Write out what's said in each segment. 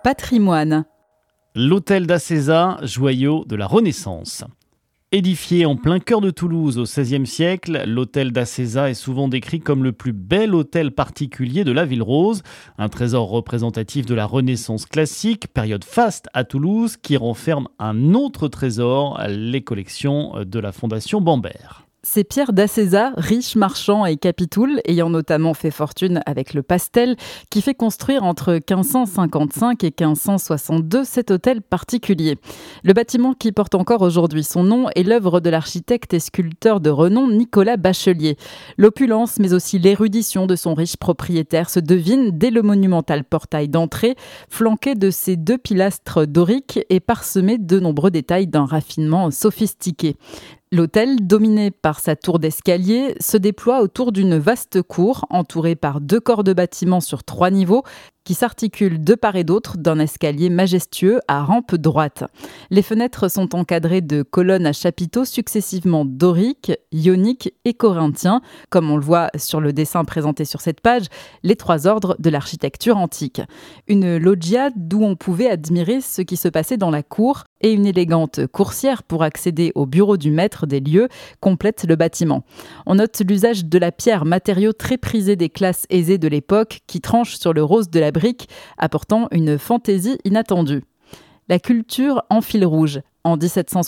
Patrimoine. L'hôtel d'Acéza, joyau de la Renaissance. Édifié en plein cœur de Toulouse au XVIe siècle, l'hôtel d'Acéza est souvent décrit comme le plus bel hôtel particulier de la Ville Rose, un trésor représentatif de la Renaissance classique, période faste à Toulouse, qui renferme un autre trésor, les collections de la Fondation Bamberg. C'est Pierre d'Acéza, riche marchand et capitoul, ayant notamment fait fortune avec le pastel, qui fait construire entre 1555 et 1562 cet hôtel particulier. Le bâtiment qui porte encore aujourd'hui son nom est l'œuvre de l'architecte et sculpteur de renom Nicolas Bachelier. L'opulence, mais aussi l'érudition de son riche propriétaire se devine dès le monumental portail d'entrée, flanqué de ses 2 pilastres doriques et parsemé de nombreux détails d'un raffinement sophistiqué. L'hôtel, dominé par sa tour d'escalier, se déploie autour d'une vaste cour entourée par 2 corps de bâtiments sur 3 niveaux qui s'articulent de part et d'autre d'un escalier majestueux à rampe droite. Les fenêtres sont encadrées de colonnes à chapiteaux successivement doriques, ioniques et corinthiens, comme on le voit sur le dessin présenté sur cette page, les 3 ordres de l'architecture antique. Une loggia d'où on pouvait admirer ce qui se passait dans la cour et une élégante coursière pour accéder au bureau du maître des lieux complètent le bâtiment. On note l'usage de la pierre, matériau très prisé des classes aisées de l'époque, qui tranche sur le rose de la brique, apportant une fantaisie inattendue. La culture en fil rouge. En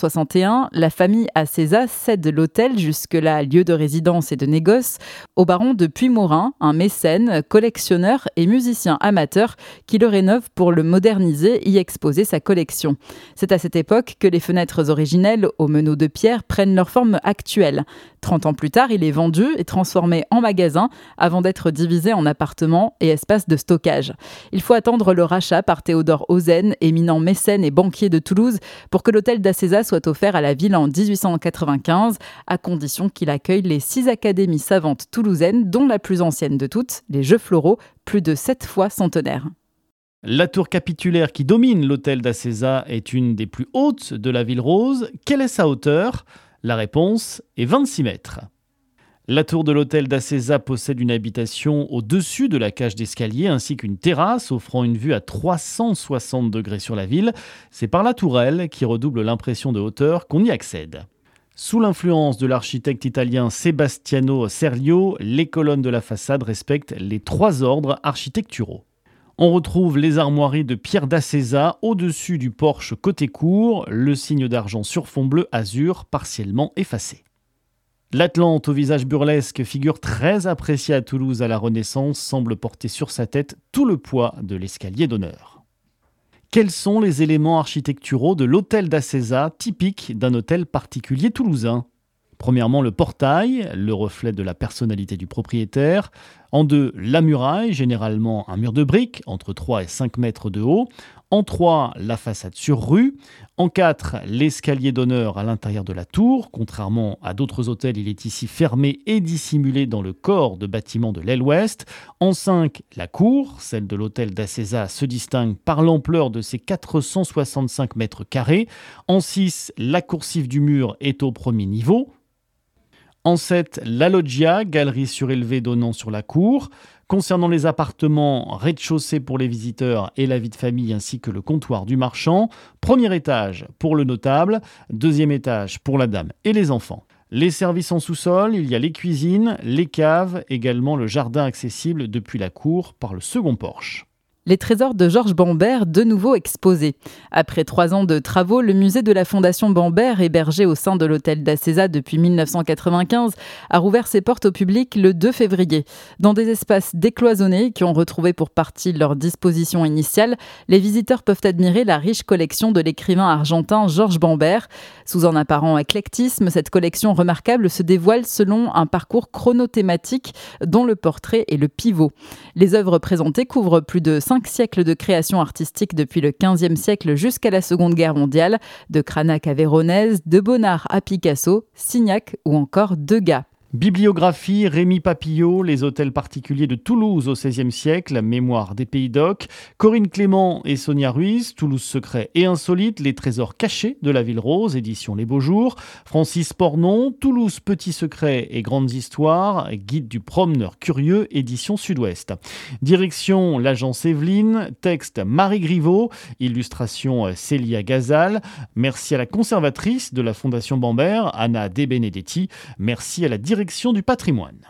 1761, la famille Acéza cède l'hôtel, jusque-là lieu de résidence et de négoce, au baron de Puymorin, un mécène, collectionneur et musicien amateur qui le rénove pour le moderniser et y exposer sa collection. C'est à cette époque que les fenêtres originelles aux meneaux de pierre prennent leur forme actuelle. 30 ans plus tard, il est vendu et transformé en magasin avant d'être divisé en appartements et espaces de stockage. Il faut attendre le rachat par Théodore Ozen, éminent mécène et banquier de Toulouse, pour que l'hôtel d'Acéza soit offert à la ville en 1895, à condition qu'il accueille les 6 académies savantes toulousaines, dont la plus ancienne de toutes, les Jeux Floraux, plus de 7 fois centenaire. La tour capitulaire qui domine l'hôtel d'Acéza est une des plus hautes de la Ville Rose. Quelle est sa hauteur ? La réponse est 26 mètres. La tour de l'hôtel d'Acéza possède une habitation au-dessus de la cage d'escalier ainsi qu'une terrasse offrant une vue à 360 degrés sur la ville. C'est par la tourelle qui redouble l'impression de hauteur qu'on y accède. Sous l'influence de l'architecte italien Sebastiano Serlio, les colonnes de la façade respectent les 3 ordres architecturaux. On retrouve les armoiries de Pierre d'Acéza au-dessus du porche côté cour, le signe d'argent sur fond bleu azur partiellement effacé. L'Atlante au visage burlesque, figure très appréciée à Toulouse à la Renaissance, semble porter sur sa tête tout le poids de l'escalier d'honneur. Quels sont les éléments architecturaux de l'hôtel d'Acéza, typique d'un hôtel particulier toulousain ? Premièrement, le portail, le reflet de la personnalité du propriétaire. En 2, la muraille, généralement un mur de briques, entre 3 et 5 mètres de haut. En 3, la façade sur rue. En 4, l'escalier d'honneur à l'intérieur de la tour. Contrairement à d'autres hôtels, il est ici fermé et dissimulé dans le corps de bâtiment de l'aile ouest. En 5, la cour, celle de l'hôtel d'Acéza, se distingue par l'ampleur de ses 465 mètres carrés. En 6, la coursive du mur est au premier niveau. En 7, la loggia, galerie surélevée donnant sur la cour. Concernant les appartements, rez-de-chaussée pour les visiteurs et la vie de famille ainsi que le comptoir du marchand. Premier étage pour le notable, 2e étage pour la dame et les enfants. Les services en sous-sol, il y a les cuisines, les caves, également le jardin accessible depuis la cour par le second porche. Les trésors de Georges Bamberg, de nouveau exposés. Après 3 ans de travaux, le musée de la Fondation Bamberg, hébergé au sein de l'hôtel d'Acéza depuis 1995, a rouvert ses portes au public le 2 février. Dans des espaces décloisonnés qui ont retrouvé pour partie leur disposition initiale, les visiteurs peuvent admirer la riche collection de l'écrivain argentin Georges Bamberg. Sous un apparent éclectisme, cette collection remarquable se dévoile selon un parcours chronothématique dont le portrait est le pivot. Les œuvres présentées couvrent plus de 5 siècles de création artistique depuis le XVe siècle jusqu'à la Seconde Guerre mondiale, de Cranach à Véronèse, de Bonnard à Picasso, Signac ou encore Degas. Bibliographie, Rémi Papillot, les hôtels particuliers de Toulouse au XVIe siècle, mémoire des Pays d'Oc. Corinne Clément et Sonia Ruiz, Toulouse secret et insolite, les trésors cachés de la Ville Rose, édition Les Beaux Jours. Francis Pornon, Toulouse petits secrets et grandes histoires, guide du promeneur curieux, édition Sud-Ouest. Direction l'agence Evelyne, texte Marie Griveaux, illustration Célia Gazal. Merci à la conservatrice de la Fondation Bamber, Anna De Benedetti. Merci à la direction du patrimoine.